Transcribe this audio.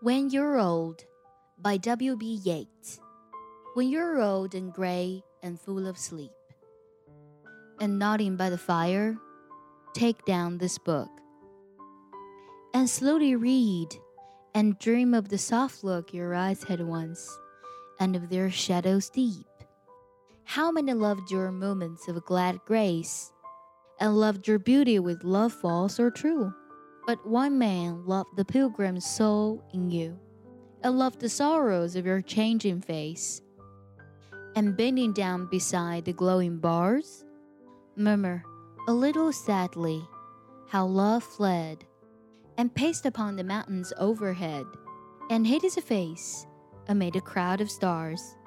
When You're Old by W.B. Yeats. When you're old and gray and full of sleep, and nodding by the fire, take down this book, and slowly read, and dream of the soft look your eyes had once, and of their shadows deep. How many loved your moments of glad grace, and loved your beauty with love false or true? But one man loved the pilgrim's soul in you, and loved the sorrows of your changing face. And bending down beside the glowing bars, murmur a little sadly how love fled, and paced upon the mountains overhead, and hid his face amid a crowd of stars.